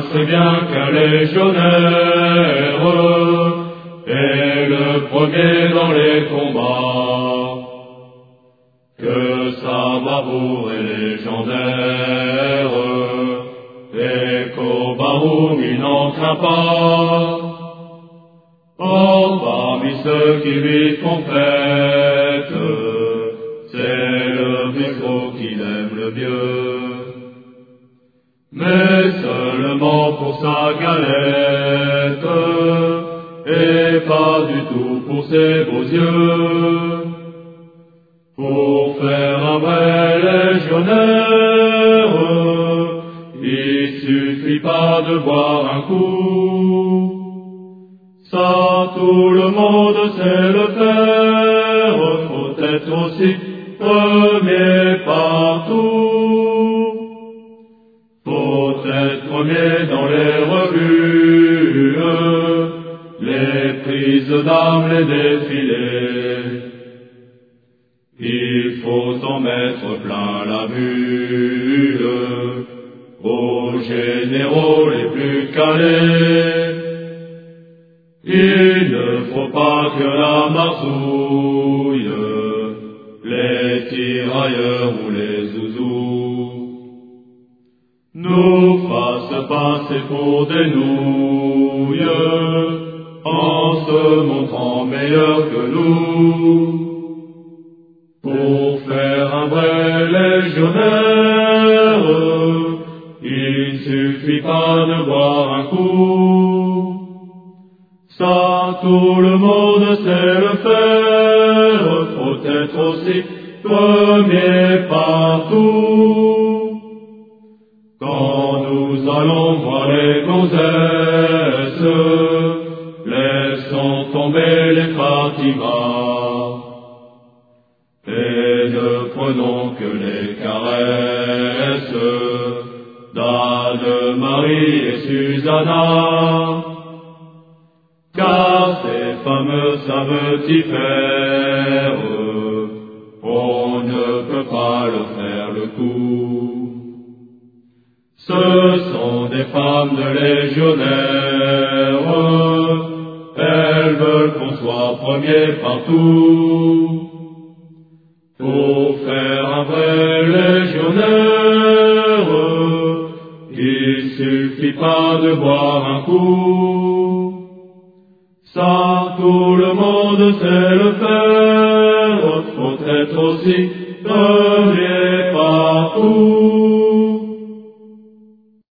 c'est bien qu'un légionnaire est le premier dans les combats, que sa bravoure est légendaire, et qu'au Baroum il n'en craint pas. Or, parmi ceux qui lui font fête, c'est le micro qu'il aime le mieux, mais seulement pour sa galette, et pas du tout pour ses beaux yeux. Pour faire un vrai légionnaire, il suffit pas de boire un coup, ça tout le monde sait le faire, faut être aussi premier partout. Faut être premier dans les revues, les prises d'armes, les défilés. Il faut en mettre plein la mule aux généraux les plus calés. Il ne faut pas que la marsouille, les tirailleurs ou les zouzous nous fassent passer pour des nouilles en se montrant meilleurs que nous. Pour faire un vrai légionnaire, il suffit pas de boire un coup, ça tout le monde sait le faire, faut être aussi premier partout. Quand nous allons voir les gonzesses, laissons tomber les fatigats, et ne prenons que les caresses d'Anne-Marie et Susanna, car ces femmes savent y faire, on ne peut pas leur faire le coup. Ce sont des femmes de légionnaires, elles veulent qu'on soit premier partout. Pour faire un vrai légionnaire, il suffit pas de boire un coup, ça tout le monde sait le faire, faut être aussi premier partout.